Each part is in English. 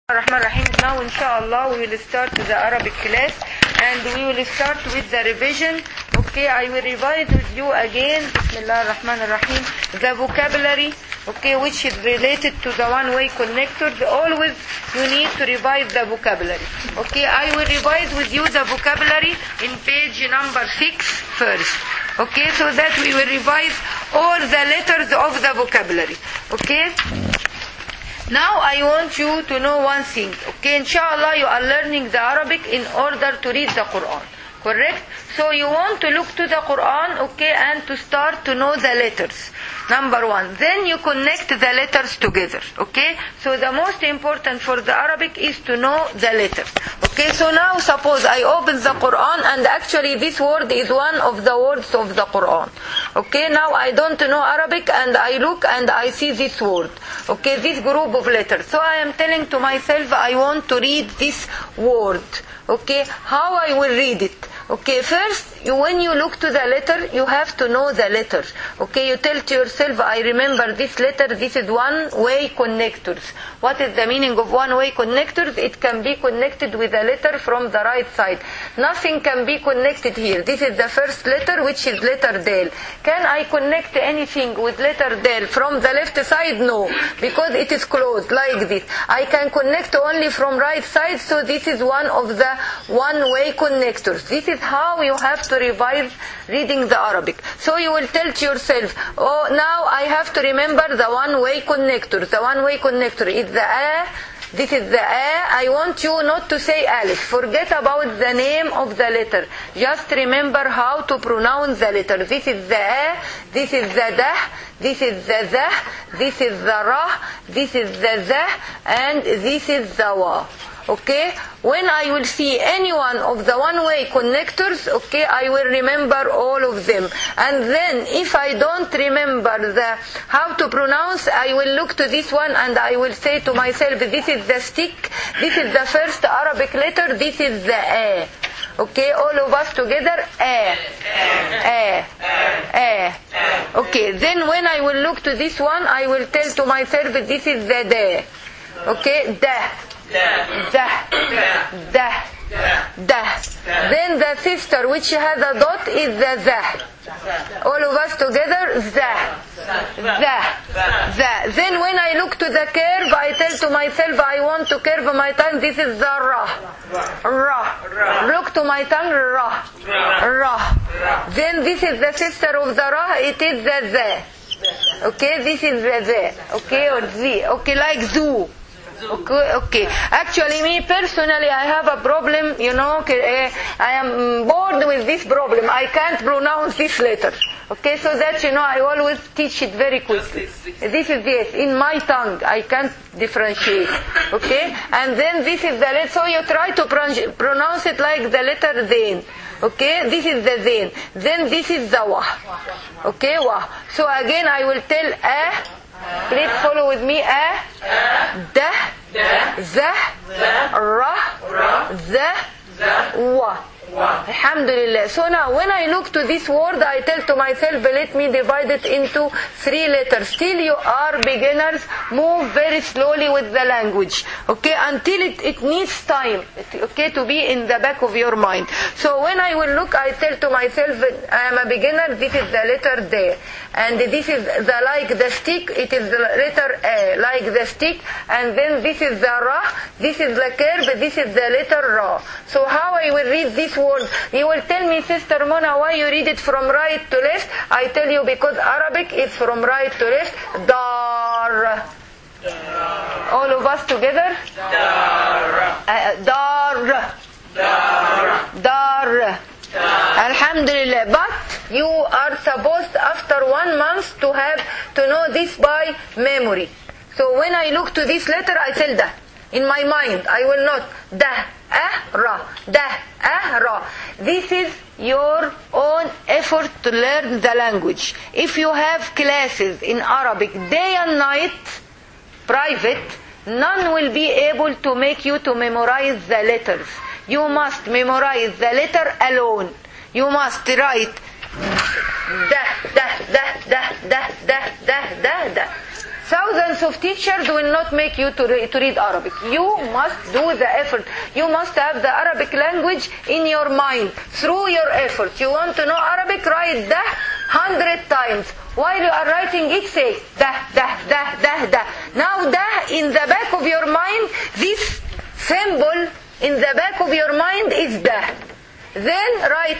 Rahman Rahim. Now inshallah we will start the Arabic class and we will start with the revision. Okay, I will revise with you again Bismillah Rahman Rahim the vocabulary, okay, which is related to the one-way connectors. Always you need to revise the vocabulary. Okay, I will revise with you the vocabulary in page number 6 first. Okay, so that we will revise all the letters of the vocabulary. Okay. Now I want you to know one thing. Okay, inshallah you are learning the Arabic in order to read the Quran. Correct? So you want to look to the Quran, okay, and to start to know the letters. Number one. Then you connect the letters together. Okay? So the most important for the Arabic is to know the letters. Okay, so now suppose I open the Quran and actually this word is one of the words of the Quran. Okay, now I don't know Arabic and I look and I see this word. Okay, this group of letters. So I am telling to myself I want to read this word. Okay, how I will read it? Okay, first, when you look to the letter, you have to know the letter. Okay, you tell to yourself, I remember this letter, this is one-way connectors. What is the meaning of one-way connectors? It can be connected with a letter from the right side. Nothing can be connected here. This is the first letter, which is letter Del. Can I connect anything with letter Del from the left side? No, because it is closed, like this. I can connect only from right side, so this is one of the one-way connectors. This is how you have to revise reading the Arabic. So you will tell to yourself, oh, now I have to remember the one-way connector. The one-way connector is the A. This is the A. I want you not to say Alif. Forget about the name of the letter. Just remember how to pronounce the letter. This is the A. This is the Dah. This is the Zah. This is the Ra. This is the Zah. And this is the Wa. Okay, when I will see any one of the one-way connectors, okay, I will remember all of them. And then if I don't remember how to pronounce, I will look to this one and I will say to myself, this is the stick, this is the first Arabic letter, this is the A. Okay, all of us together, A. A. A. Okay, then when I will look to this one, I will tell to myself, this is the D. Okay, Da. Dah, dah, dah. Then the sister which has a dot is the Zah. All of us together, Zah, Zah, Zah. Then when I look to the curve, I tell to myself I want to curve my tongue. This is the Ra, Ra. Look to my tongue, Ra, Ra. Then this is the sister of the Ra. It is the Zah. Okay, this is the Zah. Okay, or Z. Okay, like Zoo. Okay. Actually, me personally, I have a problem, you know, I am bored with this problem. I can't pronounce this letter. Okay, so that, you know, I always teach it very quickly. This is this, in my tongue, I can't differentiate. Okay, and then this is the letter, so you try to pronounce it like the letter Zain. Okay, this is the Zain. Then this is the Wah. Okay, Wah. So again, I will tell A. Please follow with me. A, Dah, Zah, Ra, Zah, Wa. Alhamdulillah. So now when I look to this word, I tell to myself, let me divide it into 3 letters. Still you are beginners, move very slowly with the language. Okay, until it needs time, okay, to be in the back of your mind. So when I will look, I tell to myself, I am a beginner, this is the letter D. And this is the like the stick, it is the letter A, like the stick. And then this is the Ra, this is the curve, this is the letter Ra. So how I will read this word? You will tell me, Sister Mona, why you read it from right to left? I tell you because Arabic is from right to left. Dar. All of us together. Dar. Dar. Dar. Alhamdulillah. But you are supposed after 1 month to know this by memory. So when I look to this letter, I tell that. In my mind, I will not. Dah, Ra, Dah, Ra. This is your own effort to learn the language. If you have classes in Arabic day and night, private, none will be able to make you to memorize the letters. You must memorize the letter alone. You must write Dah, Dah, Dah, Dah, Dah, Dah, Dah, Dah, Dah. Thousands of teachers will not make you to read Arabic. You must do the effort. You must have the Arabic language in your mind through your effort. You want to know Arabic, write dah 100 times. While you are writing it, say dah, dah, dah, dah, dah. Now dah in the back of your mind, this symbol in the back of your mind is dah. Then write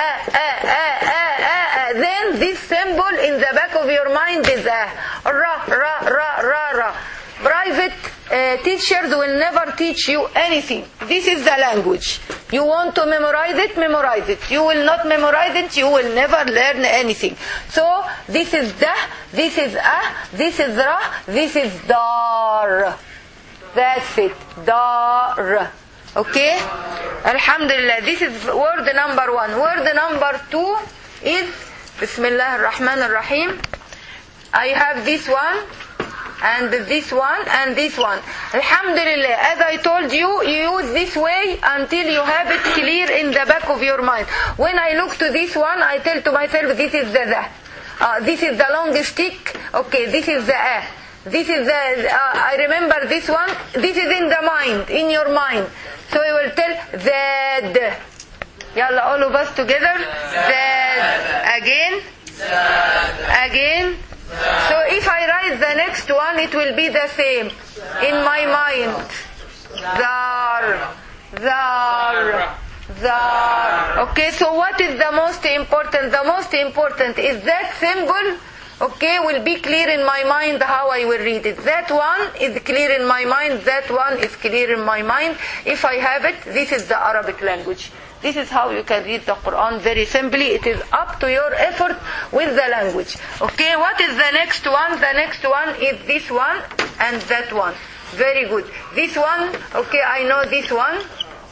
then this symbol in the back of your mind is ra, ra, ra, ra, ra. Private teachers will never teach you anything. This is the language. You want to memorize it, memorize it. You will not memorize it, you will never learn anything. So this is dah, this is this is ra, this is dar. That's it. Dar. Okay? Alhamdulillah. This is word number 1. Word number 2 is Bismillah ar-Rahman ar-Rahim. I have this one and this one and this one. Alhamdulillah. As I told you, you use this way until you have it clear in the back of your mind. When I look to this one, I tell to myself, this is the dah. This is the long stick. Okay, this is the This is the, I remember this one. This is in the mind, in your mind. So you will tell Zad. Yalla, all of us together. Zad. Again. Again. So if I write the next one, it will be the same in my mind. Zar. Zar. Zar. Okay, so what is the most important? The most important is that symbol. Okay, will be clear in my mind how I will read it. That one is clear in my mind. That one is clear in my mind. If I have it, this is the Arabic language. This is how you can read the Quran very simply. It is up to your effort with the language. Okay, what is the next one? The next one is this one and that one. Very good. This one, okay, I know this one.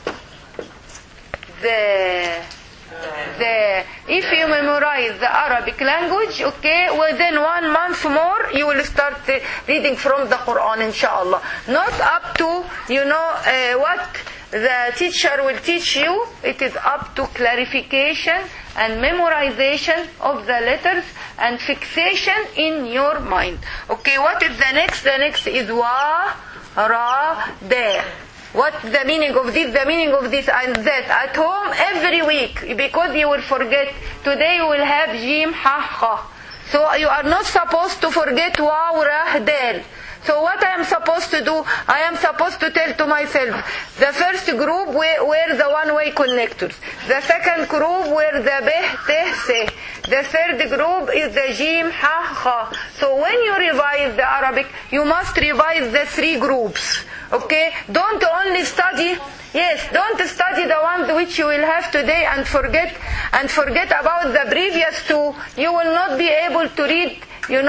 If you memorize the Arabic language, okay, within 1 month more, you will start reading from the Quran, inshallah. Not up to, what the teacher will teach you. It is up to clarification and memorization of the letters and fixation in your mind. Okay, what is the next? The next is wa, ra, da. What's the meaning of this? The meaning of this and that. At home every week, because you will forget. Today you will have jim, ha, ha. So you are not supposed to forget waw, ra, dal. So what I am supposed to do? I am supposed to tell to myself, the first group were the one-way connectors. The second group were the beh, teh, seh. The third group is the jim, ha, ha. So when you revise the Arabic, you must revise the 3 groups. Okay? Don't only study, don't study the ones which you will have today and forget about the previous 2. You will not be able to read,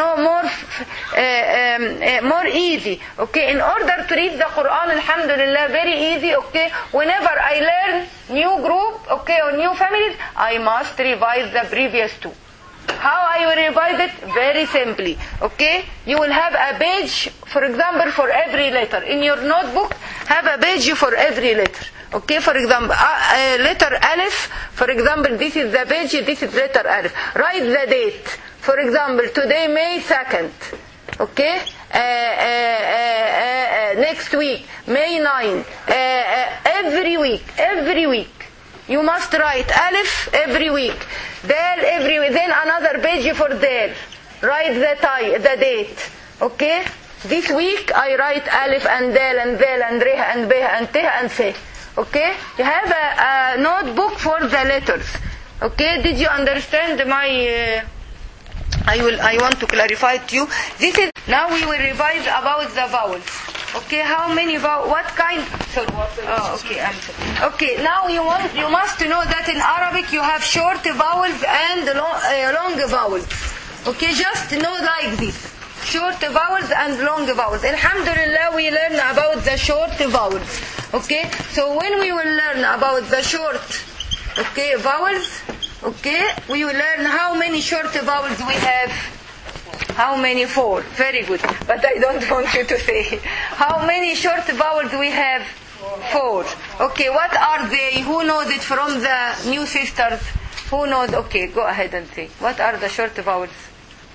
more easy. Okay? In order to read the Quran, alhamdulillah, very easy. Okay? Whenever I learn new group, okay, or new families, I must revise the previous 2. How I will revise it? Very simply. Okay? You will have a page, for example, for every letter. In your notebook, have a page for every letter. Okay? For example, letter Alif, for example, this is the page, this is letter Alif. Write the date. For example, today, May 2nd. Okay? Next week, May 9. Every week. You must write Alif every week. Dal every week. Then another page for Dal. Write the date. Okay? This week I write Alif and Dal and Dal and Reh and Beh and Teh and Seh. Okay? You have a notebook for the letters. Okay? Did you understand my... I want to clarify to you. Now we will revise about the vowels. Okay, how many vowels? What kind? Sorry. Oh, okay. I'm sorry. Okay, now you must know that in Arabic you have short vowels and long vowels. Okay, just know like this. Short vowels and long vowels. Alhamdulillah, we learn about the short vowels. Okay, so when we will learn about the short, vowels, we will learn how many short vowels we have. How many? 4. Very good. But I don't want you to say. How many short vowels we have? 4. Okay, what are they? Who knows it from the new sisters? Who knows? Okay, go ahead and say. What are the short vowels?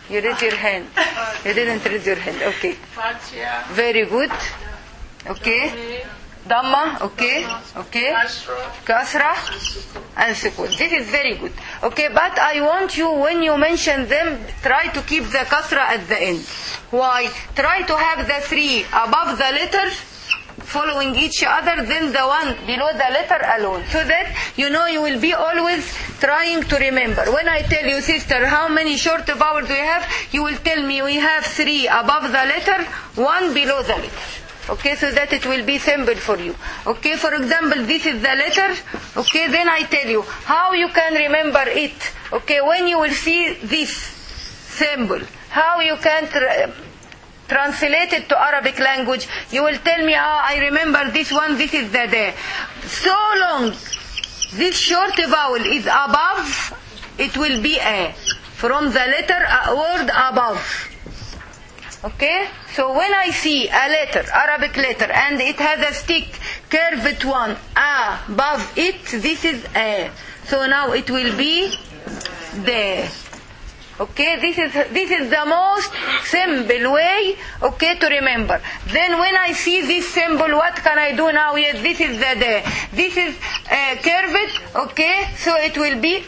You raise your hand. You didn't raise your hand. Okay. Fatia, Very good. Okay. Dhamma. Okay. Okay. Kasra and sukun. This is very good. Okay, but I want you, when you mention them, try to keep the kasra at the end. Why? Try to have the three above the letter following each other, then the one below the letter alone. So that you will be always trying to remember. When I tell you, sister, how many short vowels we have, you will tell me we have three above the letter, one below the letter. Okay, so that it will be simple for you. Okay, for example, this is the letter. Okay, then I tell you how you can remember it. Okay, when you will see this symbol, how you can translate it to Arabic language. You will tell me, I remember this one, this is the day. So long this short vowel is above, it will be a. From the letter, a word above. Okay? So when I see a letter, Arabic letter, and it has a stick, curved one, above it, this is a. So now it will be the. Okay, this is the most simple way, okay, to remember. Then when I see this symbol, what can I do now? Yes, this is the day. This is curved, okay, so it will be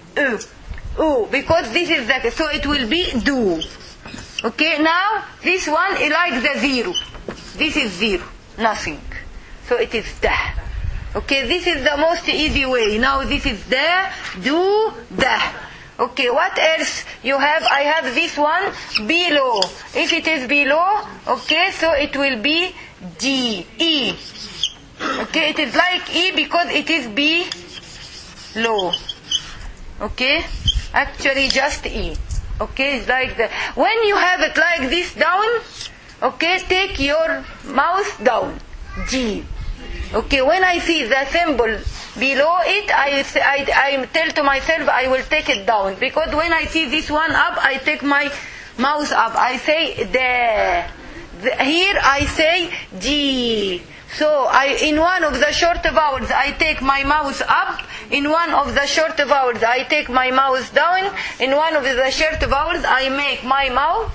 because this is the, so it will be do. Okay, now this one is like the zero. This is zero, nothing. So it is da. Okay, this is the most easy way. Now this is da, do, da. Okay, what else you have? I have this one below. If it is below, okay, so it will be G, E. Okay, it is like E because it is below. Okay, actually just E. Okay, it's like that. When you have it like this down, okay, take your mouse down. G. Okay, when I see the symbol below it, I tell to myself I will take it down. Because when I see this one up, I take my mouse up. I say the. Here I say G. So in one of the short vowels I take my mouse up. In one of the short vowels I take my mouse down. In one of the short vowels I make my mouth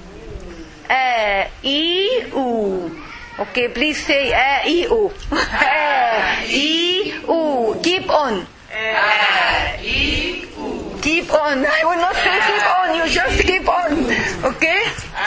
E, U. Okay, please say E, U. E, U. Keep on. E, U. Keep on. I will not say keep on. You just keep on. Okay?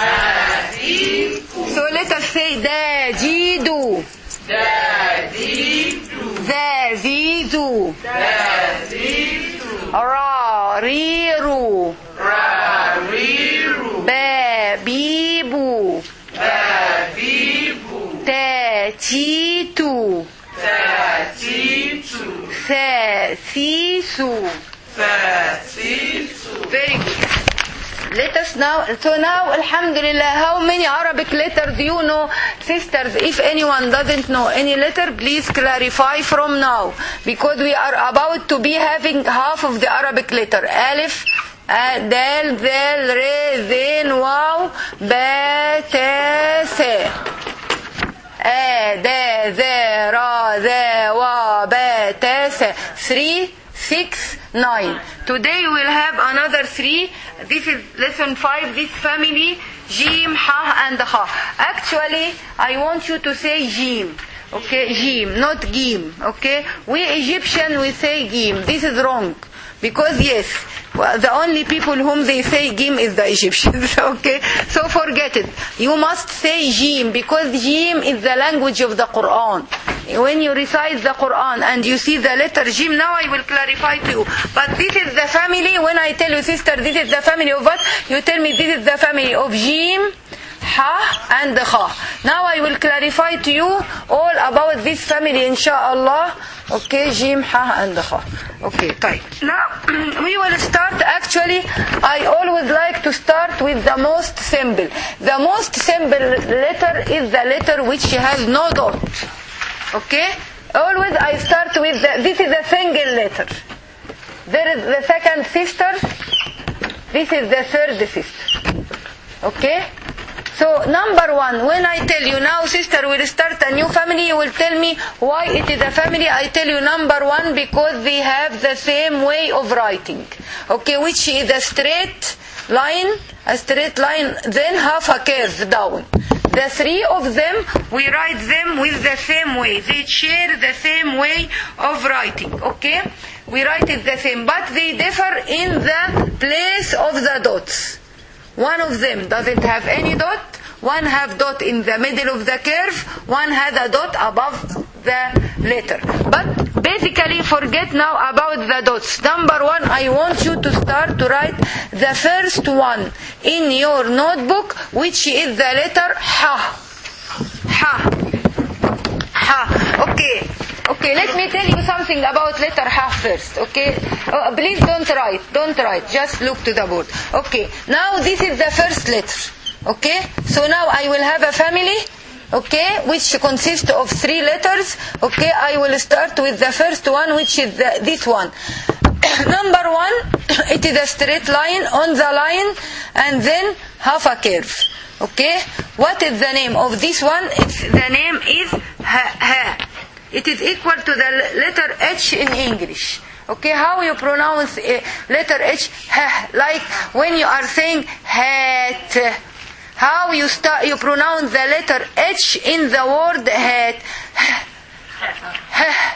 E, U. So let us say da, ji, do. Da, ji, do. Da, zi, do. Da, zi, do. Ra, ri, ru. Ra, ri, ru. Ba, bi, bu. Ba, bi, bu. Te, chi, tu. Te, chi, tu. Se, si, su. Se, si, su. Very good. Let us now, so now, alhamdulillah, how many Arabic letters do you know? Sisters, if anyone doesn't know any letter, please clarify from now. Because we are about to be having half of the Arabic letter. Alif, Dal, Zal, Re, Zain, Waw, Ba, Ta, Se. A, Da, Za, Ra, Za, Wa, Ba, Ta, Se. 3, 6, 9. Today we will have another 3. This is lesson 5, this family, Jim, Ha, and Ha. Actually, I want you to say Jim. Okay, Jim, not Gim. Okay, we Egyptian, we say Gim. This is wrong. Because yes, the only people whom they say Gim is the Egyptians. Okay, so forget it. You must say Jim because Jim is the language of the Quran. When you recite the Quran and you see the letter Jim, now I will clarify to you. But this is the family. When I tell you, sister, this is the family of what? You tell me this is the family of Jim, Ha, and Ha. Now I will clarify to you all about this family, inshallah. Okay, Jim, Ha, and Ha. Okay, طيب. Now we will start. Actually, I always like to start with the most simple. The most simple letter is the letter which has no dot. Okay? Always I start with this is a single letter. There is the second sister. This is the third sister. Okay? So number 1, when I tell you now sister will start a new family, you will tell me why it is a family. I tell you number 1 because they have the same way of writing. Okay, which is a straight line, a straight line, then half a curve down. The three of them, we write them with the same way. They share the same way of writing, okay? We write it the same, but they differ in the place of the dots. One of them doesn't have any dot, one have dot in the middle of the curve, one has a dot above the letter. But basically forget now about the dots. Number one, I want you to start to write the first one in your notebook, which is the letter ha. Ha. Ha. Okay. Okay, let me tell you something about letter ha first, okay? Please don't write, just look to the board. Okay, now this is the first letter, okay? So now I will have a family, okay, which consists of 3 letters, okay? I will start with the first one, which is this one. Number 1, it is a straight line on the line, and then half a curve, okay? What is the name of this one? The name is ha. It is equal to the letter H in English. Okay, how you pronounce letter H? Ha, like when you are saying hat. How you pronounce the letter H in the word hat? Ha.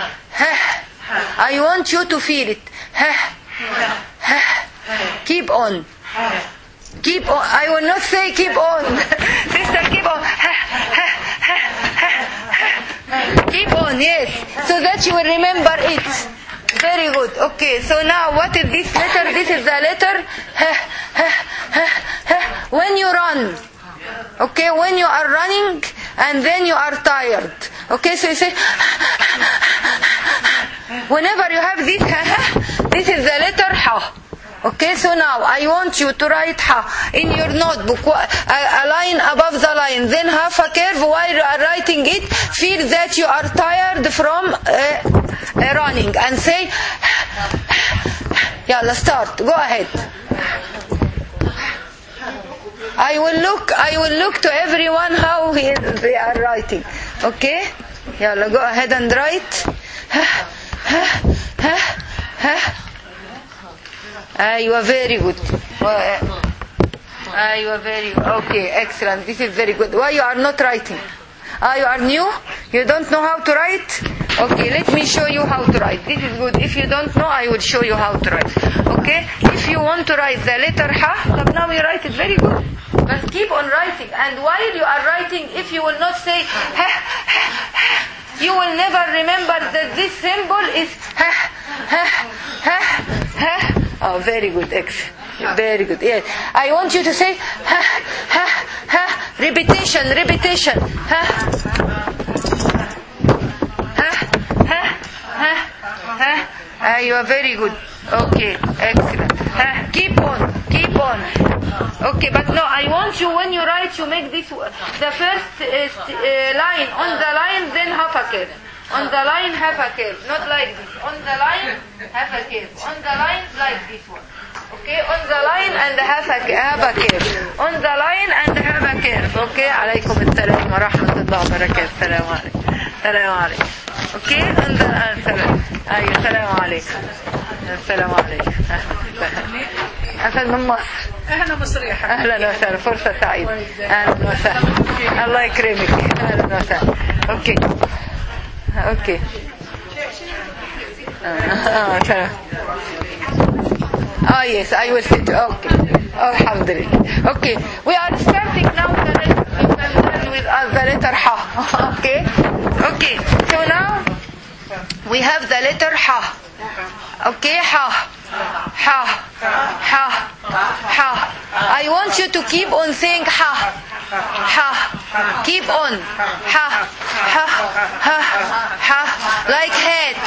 I want you to feel it. Keep on. Keep on. I will not say keep on. Sister, keep on. Keep on, yes. So that you will remember it. Very good. Okay, so now what is this letter? This is the letter when you run. Okay, when you are running and then you are tired. Okay, so you say whenever you have this this is the letter ha. Okay, so now I want you to write ha in your notebook, a line above the line, then half a curve. While you are writing it, feel that you are tired from running and say yalla, start, go ahead. I will look to everyone how they are writing. Okay, yalla, go ahead and write. You are very good. You are very good. Okay, excellent. This is very good. Why you are not writing? You are new? You don't know how to write? Okay, let me show you how to write. This is good. If you don't know, I will show you how to write. Okay? If you want to write the letter ha, now you write it very good. But keep on writing. And while you are writing, if you will not say ha, you will never remember that this symbol is ha, ha, ha, ha. Oh, very good, excellent. Very good. Yes. I want you to say ha, ha, ha. Repetition. Ha, ha, ha, ha, ha. You are very good. Okay, excellent. Ha. Keep on. Okay, but no, I want you, when you write, you make this the first line on the line, then half a curve. On the line, half a curve, not like this. On the line, half a curve. On the line, like this one. Okay, on the line and half a curve. On the line and half a curve. Okay, alaykum assalam wa rahmatullahi wa barakatuh. Salam alaikum. Okay, on the salam. Salam alaikum. Salam alaikum. أهلا من مصر. أهلا مصرية. أهلا وسهلا، فرصة سعيدة. أهلا وسهلا. الله يكرمك. أهلا وسهلا. أوكي. Yes, I will sit. Okay. Alhamdulillah. Okay, we are starting now with the letter ha. Okay. So now we have the letter ha. Okay, ha. I want you to keep on saying ha. Keep on. Ha. Like hat.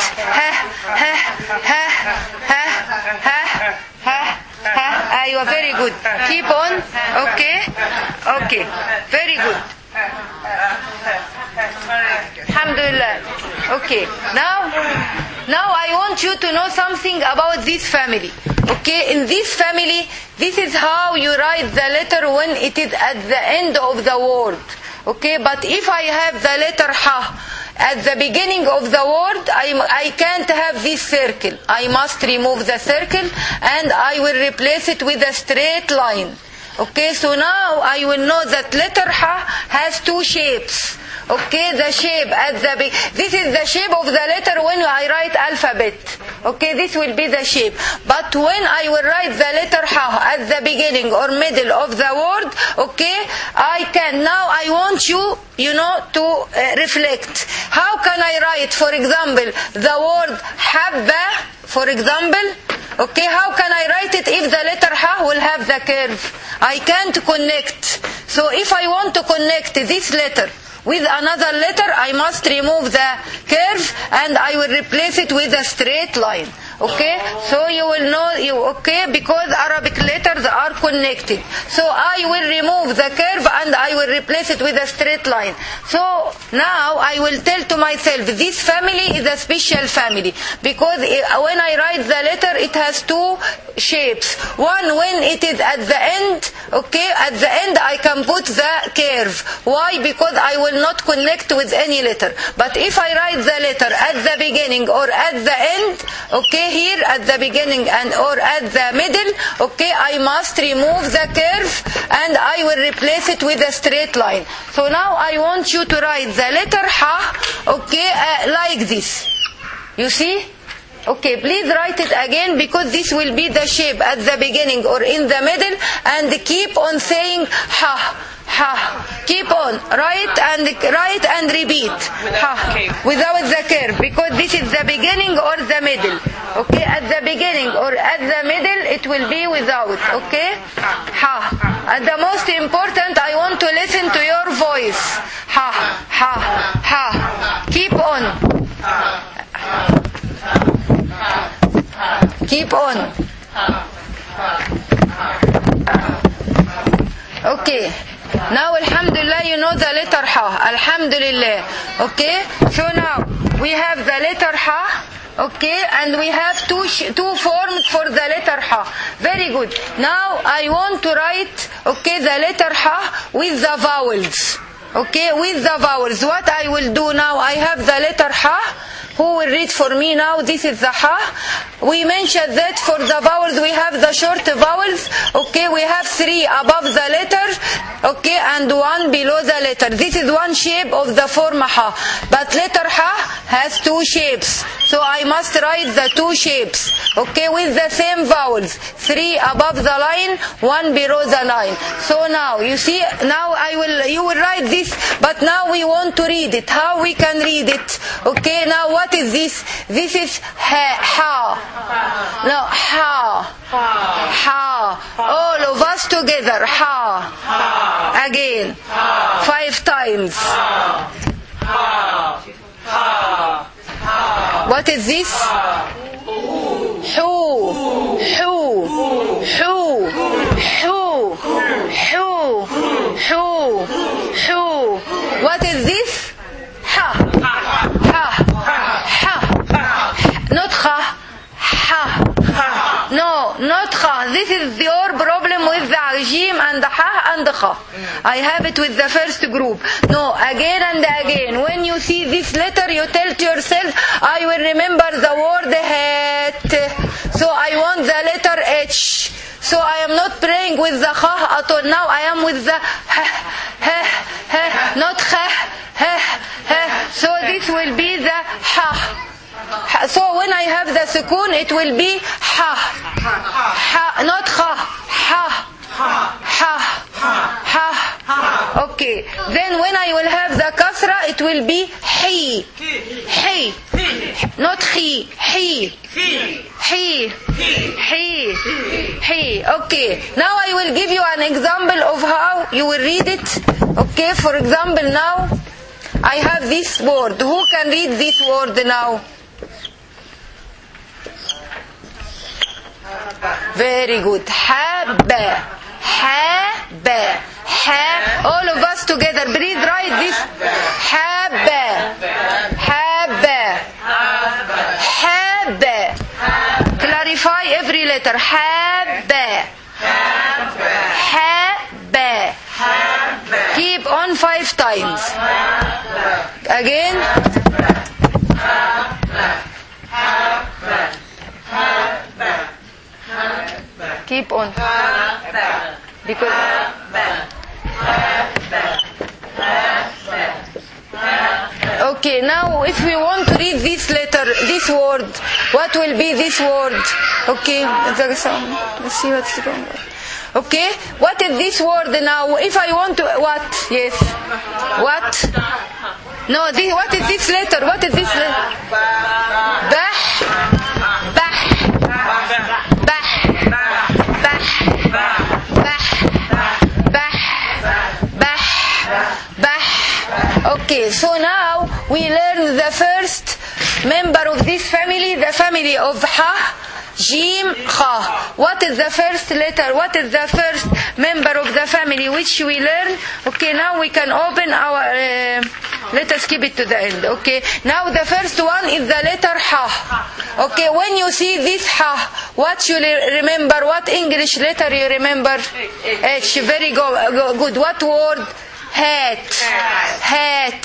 Ha. You are very good. Keep on. Okay. Very good. Alhamdulillah. Okay. Now I want you to know something about this family. Okay, in this family, this is how you write the letter when it is at the end of the word. Okay, but if I have the letter ha at the beginning of the word, I can't have this circle. I must remove the circle and I will replace it with a straight line. Okay, so now I will know that letter H has two shapes. Okay, the shape at the this is the shape of the letter when I write alphabet. Okay, this will be the shape. But when I will write the letter H at the beginning or middle of the word, okay, I can. Now I want you to reflect. How can I write, for example, the word habba, for example? Okay, how can I write it if the letter H will have the curve? I can't connect. So if I want to connect this letter with another letter, I must remove the curve and I will replace it with a straight line. Okay, so you will know, because Arabic letters are connected. So I will remove the curve and I will replace it with a straight line. So now I will tell to myself, this family is a special family, because when I write the letter, it has two shapes. One, when it is at the end, okay, at the end I can put the curve. Why? Because I will not connect with any letter. But if I write the letter at the beginning or at the end, okay, here at the beginning and or at the middle, okay, I must remove the curve and I will replace it with a straight line. So now I want you to write the letter H, okay, like this. You see? Okay, please write it again, because this will be the shape at the beginning or in the middle, and keep on saying ha. Ha. Keep on. Write and repeat. Ha. Without the curve, because this is the beginning or the middle. Okay, at the beginning or at the middle it will be without. Okay? Ha. And the most important, I want to listen to your voice. Ha. Ha. Ha. Keep on. Keep on. Okay. Now, alhamdulillah, you know the letter H. Alhamdulillah. Okay? So now, we have the letter H. Okay? And we have two forms for the letter H. Very good. Now, I want to write, okay, the letter H with the vowels. Okay? With the vowels. What I will do now, I have the letter H. Who will read for me now? This is the H. We mentioned that for the vowels we have the short vowels. Okay, we have 3 above the letter, okay, and 1 below the letter. This is one shape of the form H. But letter H has 2 shapes. So I must write the 2 shapes. Okay, with the same vowels. 3 above the line, 1 below the line. So now, you see, now you will write this, but now we want to read it. How we can read it? Okay, now what is this? This is ha. No, ha. Ha. All of us together. Ha. Again. 5 times. What is this? Hu. Hu. Hu. Hu. Hu. Hu. Hu. What is this? Ha. Ha. Ha. Not ha. Ha. No, not ha. This is your problem with the ajim and the ha and the kha. I have it with the first group. No, again and again. When you see this letter, you tell to yourself, I will remember the word hat. So I want the letter H. So I am not praying with the kha at all. Now I am with the ha, not kha, ha. So this will be the ha. So when I have the sukoon, it will be ha. Ha, not kha. Ha. Ha. Ha. Okay. Then when I will have the kasra, it will be hi. Hi. Not khi. Hi. Hi. Hi. Hi. Okay. Now I will give you an example of how you will read it. Okay. For example, now I have this word. Who can read this word now? Very good. Habba. Habba. Ha. All of us together. Please write this. Habba. Habba. Habba. Clarify every letter. Habba. Habba. Keep on 5 times. Again. Keep on. Because okay, now if we want to read this letter, this word, what will be this word? Okay, let's see what's going on. Okay, what is this word now? If I want to, what? Yes. What? No, this, what is this letter? What is this letter? Bah. Bah. Bah. Bah. Bah. Bah. Bah. Okay, so now we learn the first member of this family, the family of Ha, Jim, Kha. What is the first letter? What is the first member of the family which we learn? Okay, now we can open our... let us keep it to the end. Okay, now the first one is the letter Ha. Okay, when you see this Ha, what you remember? What English letter you remember? H. Very good. What word? Hat. Hat.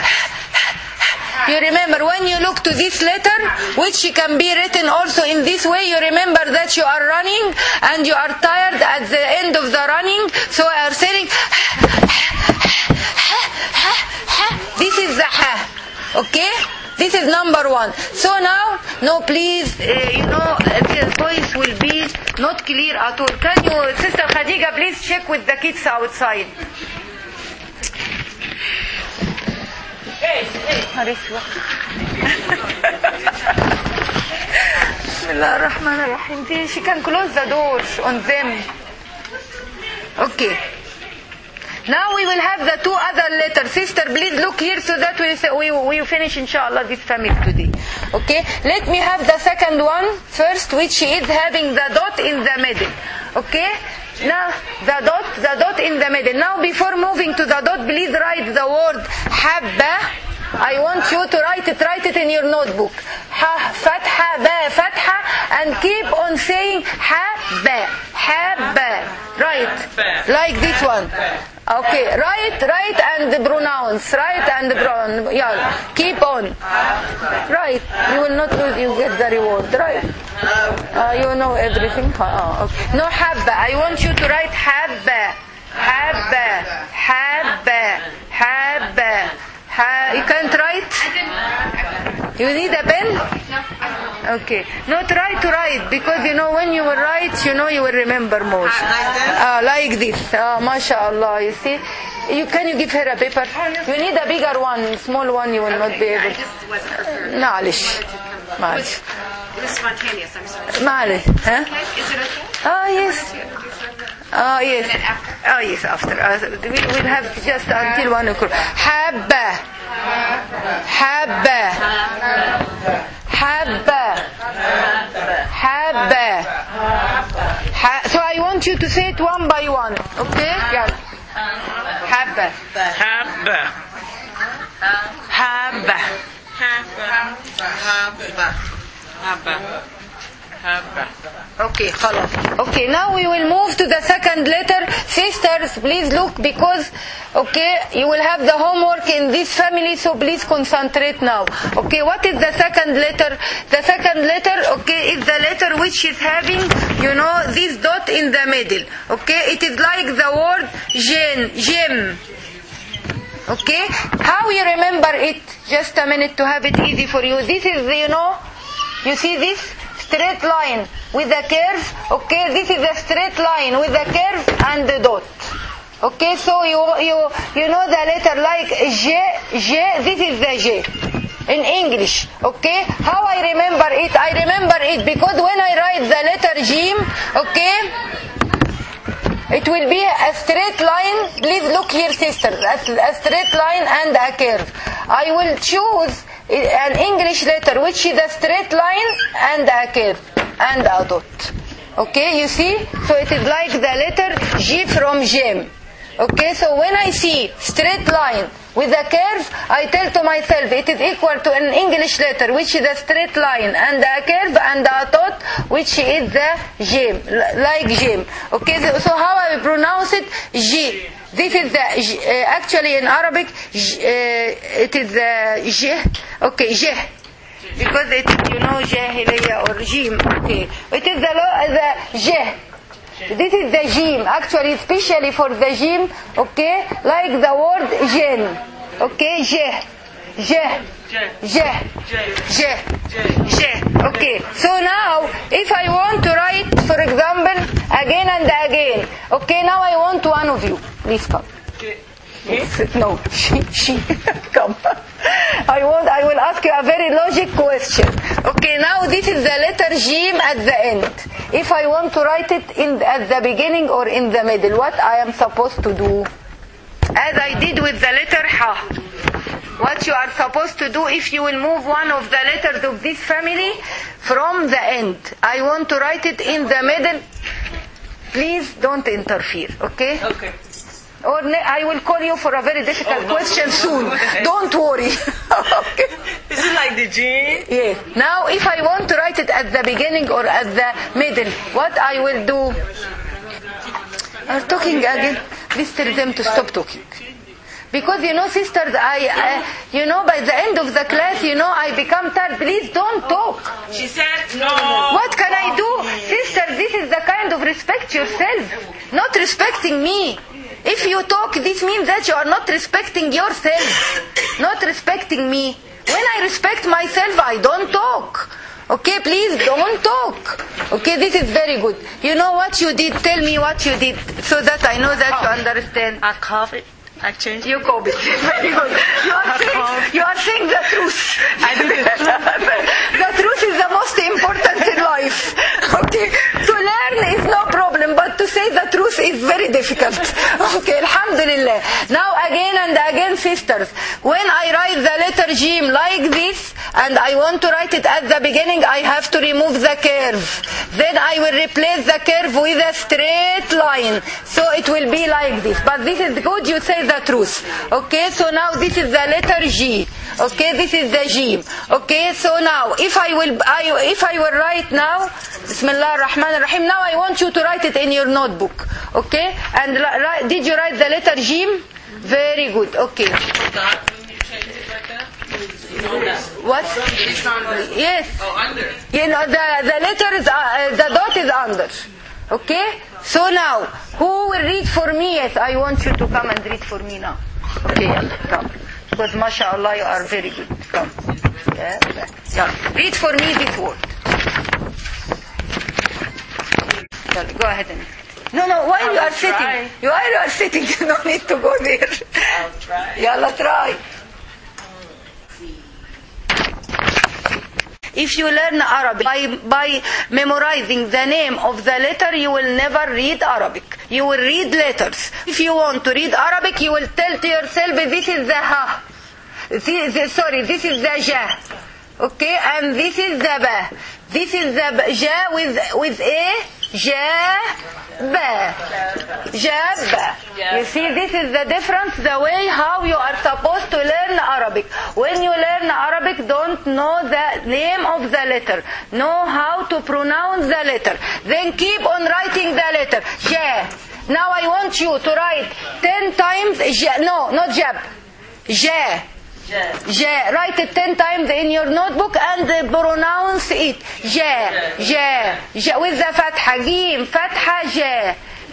You remember when you look to this letter, which can be written also in this way, you remember that you are running and you are tired at the end of the running, so you are saying this is the Ha. Okay? This is number one. So now, no please, the voice will be not clear at all. Can you, Sister Khadija, please check with the kids outside. Bismillah ar-Rahman ar-Rahim. She can close the doors on them. Okay. Now we will have the two other letters. Sister, please look here so that we finish inshallah this family today. Okay? Let me have the second one first, which is having the dot in the middle. Okay? Now the dot in the middle. Now before moving to the dot, please write the word Habba. I want you to write it in your notebook. Ha, fatha, ba, fatha, and keep on saying habba, habba. Right, like this one. Okay, write and pronounce. Write and pronounce. Yeah, keep on. Right, you will not lose. You get the reward. Right. You know everything. Okay. No habba. I want you to write habba, habba, habba, habba. You can't write? You need a pen? No. Okay. No, try to write, because when you will write, you will remember most. Like this. MashaAllah, you see. Can you give her a paper? You need a bigger one. Small one you will not be able. I just wasn't prepared. Malish. It was spontaneous, I'm sorry. Malish. Huh? Okay. Is it okay? Yes. Yes. Yes, after. We'll have just until 1 o'clock. Habba. Habba. Habba. Habba. So I want you to say it one by one. Okay? Yeah. Habba. Habba. Habba. Habba. Habba. Okay, خلاص. Okay, now we will move to the second letter. Sisters, please look, because you will have the homework in this family, so please concentrate now. Okay, what is the second letter? The second letter, is the letter which is having, this dot in the middle. Okay, it is like the word gem. Okay, how you remember it? Just a minute to have it easy for you. This is, you see this? Straight line with a curve. Okay, this is a straight line with a curve and the dot. Okay, so you know the letter like J. This is the J in English. Okay, how I remember it? I remember it because when I write the letter Jim, it will be a straight line. Please look here, sisters. A straight line and a curve. I will choose an English letter which is a straight line and a curve and a dot. Okay, you see? So it is like the letter G from Gem. Okay, so when I see straight line with a curve, I tell to myself it is equal to an English letter which is a straight line and a curve and a dot which is the Gem, like Gem. Okay, so how I pronounce it? G. This is the, actually in Arabic, it is J. Okay, J. because it is, jahiliya or jim. Okay. It is the jah. This is the jim. Actually, especially for the jim, okay, like the word jinn. Okay, jah. Jah. Jah. Jah. Jah. Okay. So now, if I want to write, for example, again and again. Okay, now I want one of you. Please come. Yes. No, she. Come. I will ask you a very logic question. Okay, now this is the letter jim at the end. If I want to write it at the beginning or in the middle, what I am supposed to do? As I did with the letter ha. What you are supposed to do if you will move one of the letters of this family from the end. I want to write it in the middle. Please don't interfere, okay? Okay. Or I will call you for a very difficult question soon. Okay. Don't worry. Okay. Is it like the gene? Yes. Now, if I want to write it at the beginning or at the middle, what I will do? Are talking again? Please tell them to stop talking. Because, sisters, by the end of the class, I become tired. Please don't talk. She said no. What can I do? Sister, this is the kind of respect yourself, not respecting me. If you talk, this means that you are not respecting yourself, not respecting me. When I respect myself, I don't talk. Okay, please don't talk. Okay, this is very good. You know what you did? Tell me what you did so that I know that you understand. I copied. I changed. You copied. Very good. You are saying the truth. The truth is the most important in life. Okay, to learn is no problem, but to say the truth is very difficult. Okay, alhamdulillah. Now again and again, sisters, when I write the letter jim like this, and I want to write it at the beginning, I have to remove the curve. Then I will replace the curve with a straight line. So it will be like this. But this is good, you say the truth. Okay, so now this is the letter G. Okay, this is the jim. Okay, so now if I will write now, Bismillah ar-Rahman ar-Rahim, now I want you to write it in your notebook. Okay, and did you write the letter jim? Very good. Okay. What? Yes. Oh, under. The letter is, the dot is under. Okay? So now, who will read for me? Yes, I want you to come and read for me now. Okay, come. Because mashallah, you are very good. Come. Yeah. Read for me this word. Go ahead and... No, while you are sitting. While you are sitting, you don't need to go there. I'll try. Yalla, try. If you learn Arabic by memorizing the name of the letter, you will never read Arabic. You will read letters. If you want to read Arabic, you will tell to yourself, this is the ha. This is the ja. Okay, and this is the ba. This is the ja with a ja ba. Ja ba. You see, this is the difference, the way how you are supposed to learn Arabic. When you learn Arabic, don't know the name of the letter. Know how to pronounce the letter. Then keep on writing the letter. Ja. Now I want you to write 10 times ja. No, not jab. Ja. Ja. Write it 10 times in your notebook and pronounce it. Ja. Ja. Ja. With the fatha. Jim. Fatha. Ja.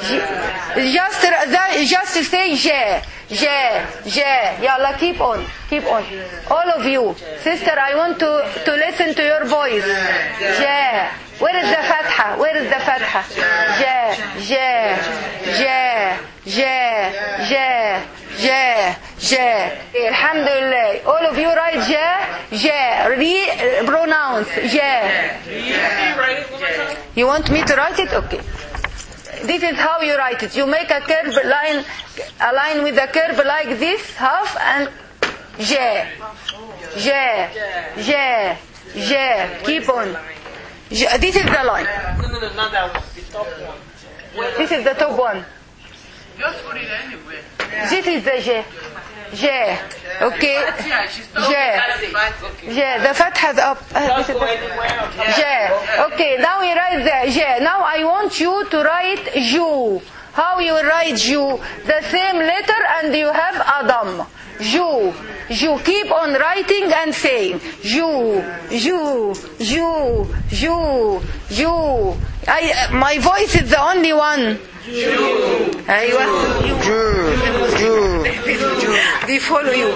Just say ja. Ja. Ja. Yalla, keep on. Keep on. All of you. Sister, I want to listen to your voice. Ja. Where is the fatha? Where is the fatha? Ja. Ja. Ja. Ja. Ja. Ja. Ja. Alhamdulillah. All of you write ja. Ja. Pronounce. Ja. You want me to write it? Okay. This is how you write it. You make a curve line, a line with a curve like this, half, and ja. Ja. Ja. Ja. Keep on. Ja. This is the line. No, that was the top one. This is the top one. Just put it anywhere. This is the ja. Ja. Okay. Ja. Ja. The fatha is up. Just go anywhere. Ja. Okay. Now we write the ja. Now I want you to write ju. How you write ju? The same letter and you have a dam. Ju. Ju. Keep on writing and saying. Ju, Ju, Ju, Ju, Ju. My voice is the only one. Ju. أيوة. Ju. We follow you.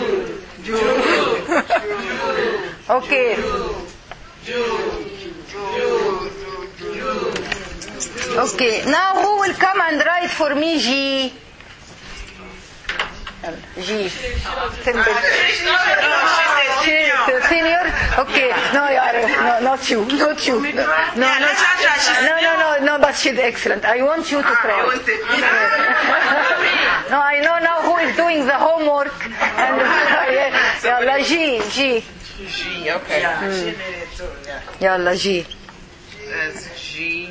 Okay. Okay. Now who will come and write for me G? G. Simple. Senior? Okay. No, not you. Not you. No, but she's excellent. I want you to try. No, I know now who is doing the homework. And yalla, G. G, okay. Yalla, G. That's G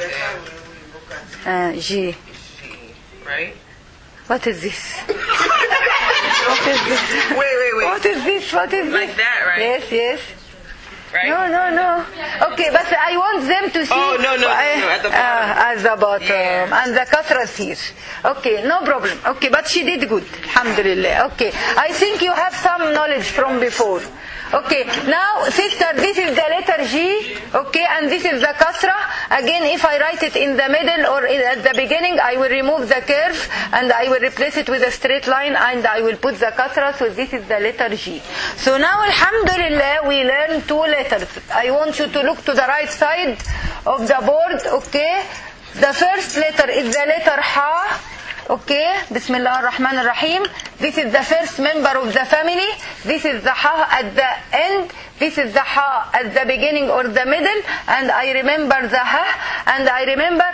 G. G, right? What is this? What is this? Wait. What is this? What is this? Like that, right? Yes. Right? No. Okay, but I want them to see. Oh, no, at the bottom. At the bottom. Yeah. And the kasra here. Okay, no problem. Okay, but she did good. Alhamdulillah. Okay, I think you have some knowledge from before. Okay, now sister, this is the letter G, okay, and this is the kasra. Again, if I write it in the middle or at the beginning, I will remove the curve and I will replace it with a straight line and I will put the kasra, so this is the letter G. So now, alhamdulillah, we learn 2 letters. I want you to look to the right side of the board, okay? The first letter is the letter Ha. Okay, Bismillah ar-Rahman ar-Rahim. This is the first member of the family. This is the Ha at the end. This is the Ha at the beginning or the middle. And I remember the Ha. And I remember.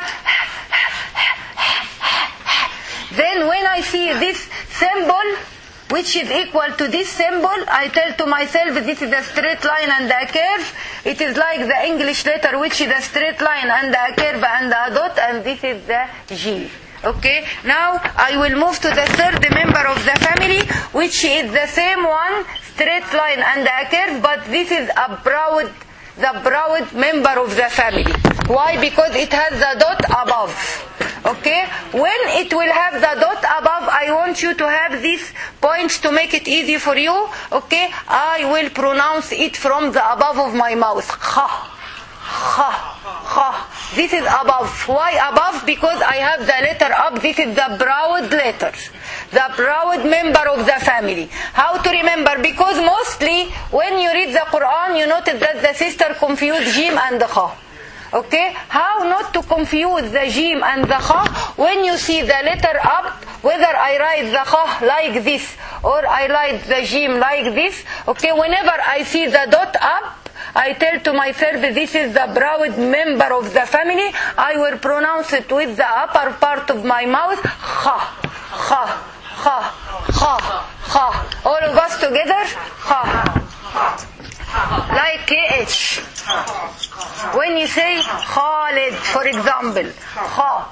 Then when I see this symbol, which is equal to this symbol, I tell to myself this is a straight line and a curve. It is like the English letter, which is a straight line and a curve and a dot. And this is the G. Okay, now I will move to the third member of the family, which is the same one, straight line and a curve, but this is the broad member of the family. Why? Because it has the dot above. Okay, when it will have the dot above, I want you to have these points to make it easy for you. Okay, I will pronounce it from the above of my mouth. Ha. This is above. Why above? Because I have the letter up. This is the broad letter, the broad member of the family. How to remember? Because mostly when you read the Quran, you notice that the sister confused Jim and the Kha. Okay, how not to confuse the Jim and the Kha when you see the letter up, whether I write the Kha like this or I write the Jim like this. Okay, whenever I see the dot up, I tell to myself this is the broad member of the family. I will pronounce it with the upper part of my mouth. Kha. All of us together. Kha. Like KH. When you say Khalid, for example, Kha.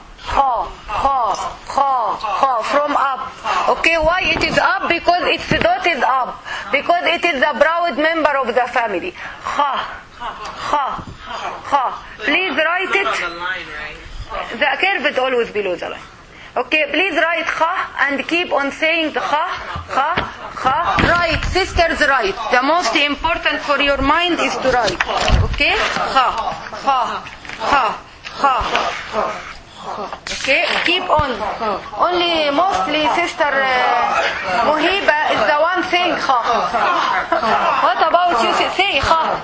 From up. Okay, why it is up? Because its dot is up. Because it is the broad member of the family. Kha. Please write it. The curve is always below the line. Okay, please write Kha and keep on saying Kha. Write, sisters, write. The most important for your mind is to write. Okay? Kha. Okay, keep on. Only mostly sister Muhiba is the one saying Kha. What about you? Say Kha.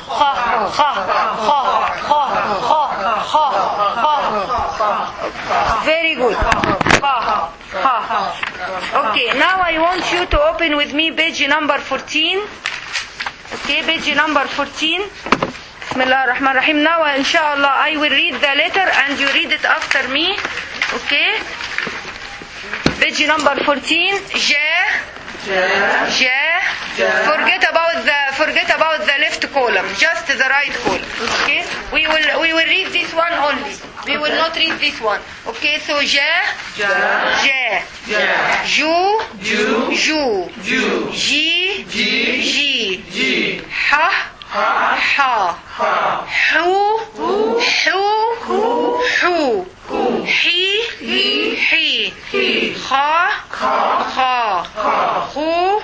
Very good. Kha. Okay, now I want you to open with me page number 14. Okay, page number 14. Bismillah ar-Rahman ar-Rahim. Now, inshallah, I will read the letter and you read it after me. Okay? Page number 14. Forget about the left column, just the right column. Okay? We will read this one only. We will not read this one. Okay? So Ju, Ji, Ha, Hu, حي حي خا خا خو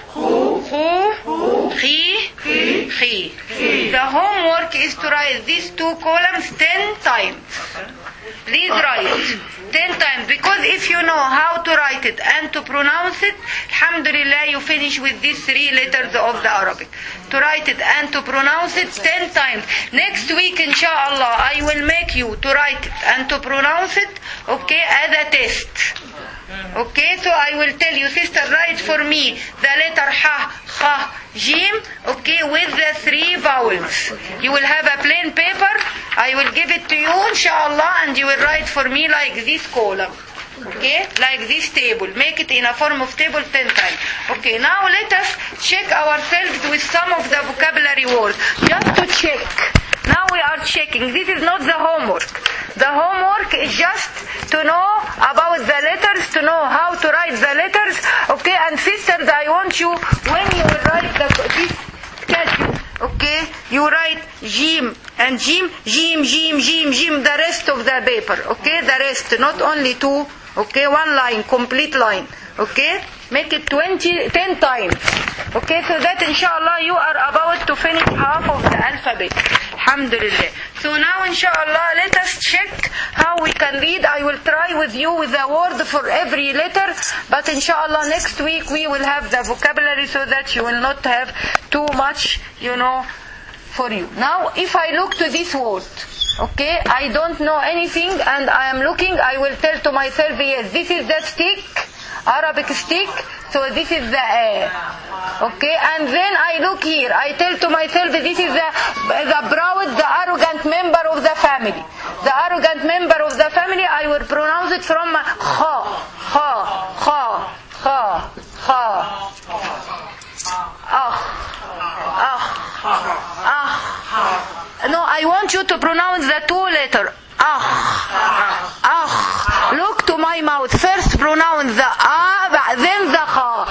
خي خي. The homework is to write these two columns 10 times. Please write 10 times, because if you know how to write it and to pronounce it, alhamdulillah, you finish with these 3 letters of the Arabic. To write it and to pronounce it 10 times. Next week, inshallah, I will make you to write it and to pronounce it, okay, as a test. Okay, so I will tell you, sister, write for me the letter ha, kha, jim, okay, with the 3 vowels. You will have a plain paper. I will give it to you, inshallah, and you will write for me like this column. Okay, like this table. Make it in a form of table 10 times. Okay, now let us check ourselves with some of the vocabulary words. Just to check. Now we are checking. This is not the homework. The homework is just to know about the letters, to know how to write the letters. Okay, and sisters, I want you, when you will write this statue, okay, you write jim and jim, jim, jim, jim, jim, the rest of the paper. Okay, the rest, not only 2. Okay, 1 line, complete line. Okay, make it 10 times. Okay, so that inshallah you are about to finish half of the alphabet. Alhamdulillah. So now inshallah let us check how we can read. I will try with you with a word for every letter, but inshallah next week we will have the vocabulary so that you will not have too much, for you. Now if I look to this word, okay, I don't know anything and I am looking, I will tell to myself, yes, this is the stick, Arabic stick, so this is the air. Okay, and then I look here, I tell to myself that this is the proud, the arrogant member of the family. The arrogant member of the family, I will pronounce it from kha, kha, kha, kha, kha. No, I want you to pronounce the 2 letters. Look to my mouth. First pronounce the then the kha.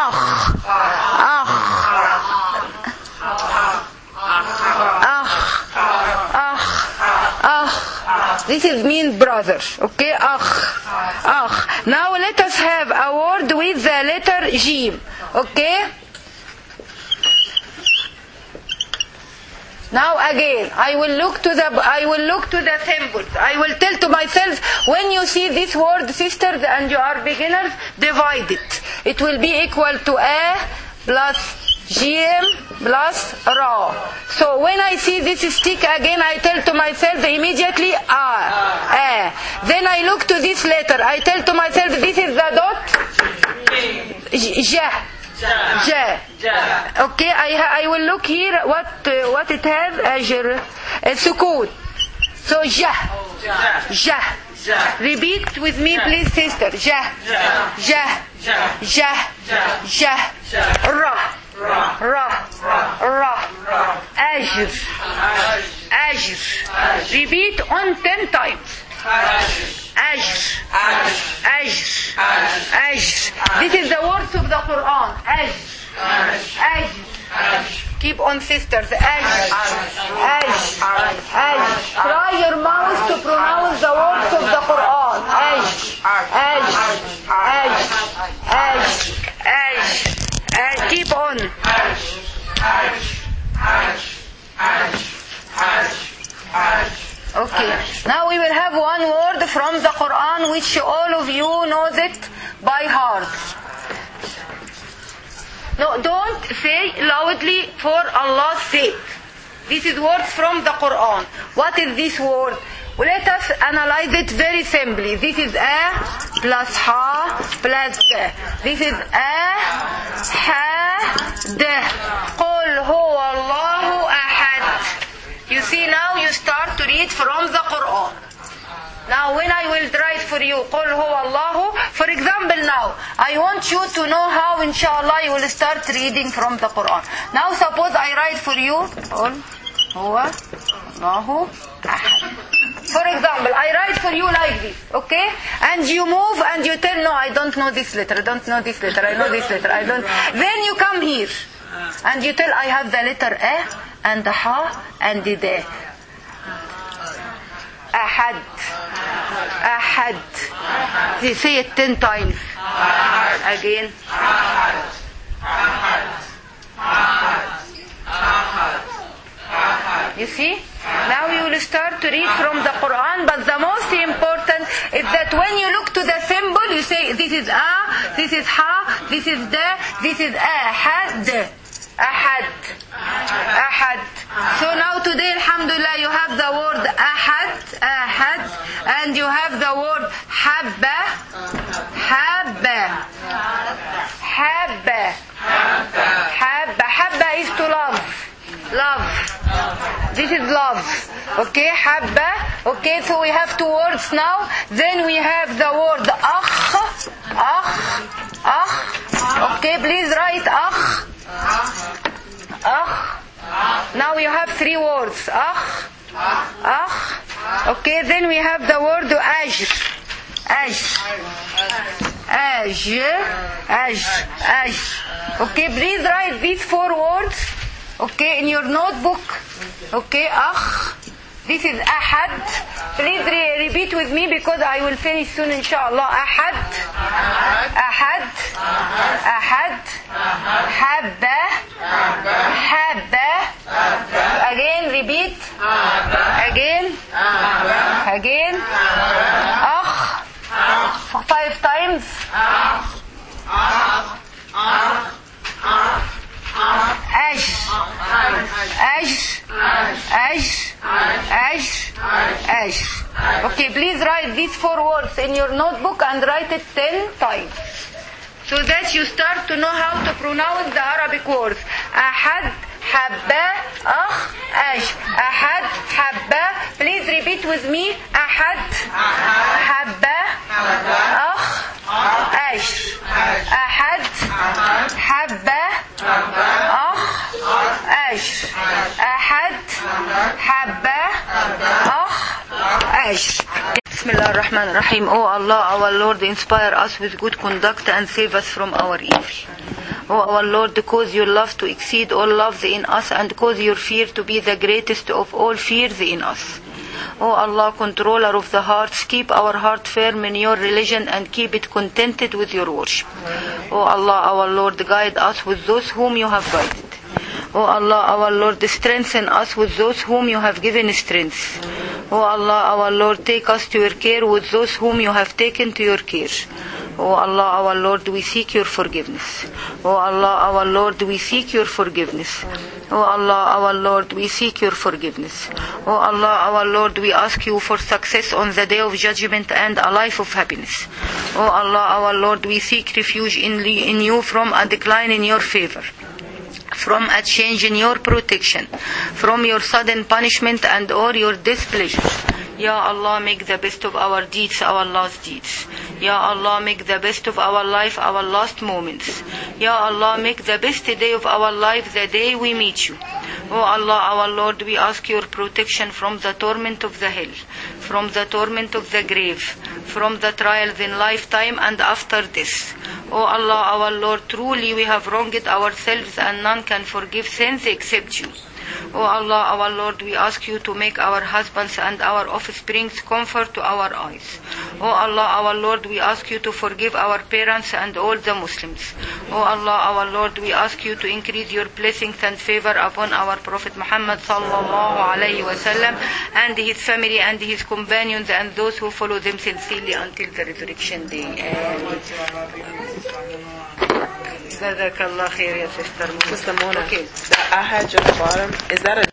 This is mean brother. Okay, Now let us have a word with the letter jim. Okay. Now again, I will look to the symbols. I will tell to myself, when you see this word, sisters, and you are beginners, divide it. It will be equal to a plus jim plus ra. So when I see this stick again, I tell to myself immediately a. Then I look to this letter. I tell to myself, this is the dot. Ja. Okay, I will look here what it has. Sukut. So ja. Repeat with me, please, sister. Ja. Ra. Ajr. Repeat on 10 times. Ajr. This is the words of the Quran. Ajr. Keep on, sisters. Ajr. Try your mouth to pronounce the words of the Quran. Ajr. Keep on. Okay, now we will have one word from the Quran which all of you knows it by heart. No, don't say loudly for Allah's sake. This is words from the Quran. What is this word? Let us analyze it very simply. This is a plus ha plus de. This is a ha de. Qul huwa Allahu ahad. You see, now you start to read from the Quran. Now when I will write for you قُلْ هُوَ اللَّهُ, for example, now I want you to know how inshallah you will start reading from the Quran. Now suppose I write for you قُلْ هُوَ اللَّهُ أَحَدٌ. For example, I write for you like this, okay? And you move and you tell, no, I don't know this letter, I don't know this letter, I know this letter, I don't. Then you come here and you tell, I have the letter A and the Ha and the De. Ahad. أحد. Say it 10 times. Again. You see? Now you will start to read from the Quran, but the most important is that when you look to the symbol, you say, this is A, this is Ha, this is Da, this is Ahad. Ahad. Ahad. So now today, alhamdulillah, you have the word Ahad, Ahad, and you have the word Habba, Habba, Habba, Habba. Habba is to love. Love. This is love. Okay, Habba. Okay, so we have 2 words now. Then we have the word Akh. Akh. Akh. Okay, please write Akh. Akh. Now you have 3 words. Akh. Akh. Okay, then we have the word Ajr. Ajr. Ajr. Ajr. Ajr. Okay, please write these 4 words. Okay, in your notebook. Okay, Akh. This is Ahad. Please repeat with me because I will finish soon, inshallah. Ahad. Ahad. Ahad. Habba. Habba. Again, repeat. Again. Again. Akh. 5 times. Ajr. Ajr. Ajr. Ajr. Ajr. Okay, please write these 4 words in your notebook and write it 10 times. So that you start to know how to pronounce the Arabic words. Ahad, Habba, Akh, Ajr. Ahad, Habba. Please repeat with me. Ahad, Habba, Akh, Ajr. Ahad, Habba, Akh, Ajr. Ahad, Habba, Akh, Ajr. Bismillah ar-Rahman ar-Rahim. Oh Allah, our Lord, inspire us with good conduct and save us from our evil. Oh our Lord, cause your love to exceed all loves in us and cause your fear to be the greatest of all fears in us. Oh Allah, controller of the hearts, keep our heart firm in your religion and keep it contented with your worship. Oh Allah, our Lord, guide us with those whom you have guided. Oh Allah, our Lord, strengthen us with those whom you have given strength. Oh Allah, our Lord, take us to your care with those whom you have taken to your care. Oh Allah, our Lord, we seek your forgiveness. Oh Allah, our Lord, we seek your forgiveness. Oh Allah, our Lord, we seek your forgiveness. Oh Allah, our Lord, we ask you for success on the day of judgment and a life of happiness. Oh Allah, our Lord, we seek refuge in you from a decline in your favor, from a change in your protection, from your sudden punishment and or your displeasure. Ya Allah, make the best of our deeds our last deeds. Ya Allah, make the best of our life our last moments. Ya Allah, make the best day of our life the day we meet you. Oh Allah, our Lord, we ask your protection from the torment of the hell, from the torment of the grave, from the trials in lifetime and after death. Oh Allah, our Lord, truly we have wronged ourselves and none can forgive sins except you. Oh Allah, our Lord, we ask you to make our husbands and our offsprings comfort to our eyes. Oh Allah, our Lord, we ask you to forgive our parents and all the Muslims. Oh Allah, our Lord, we ask you to increase your blessings and favor upon our Prophet Muhammad sallallahu alayhi wa sallam and his family and his companions and those who follow them sincerely until the resurrection day. Amen. Jazakallah khair, ya sister. Sister Mona, Okay. that I had at the bottom, is that a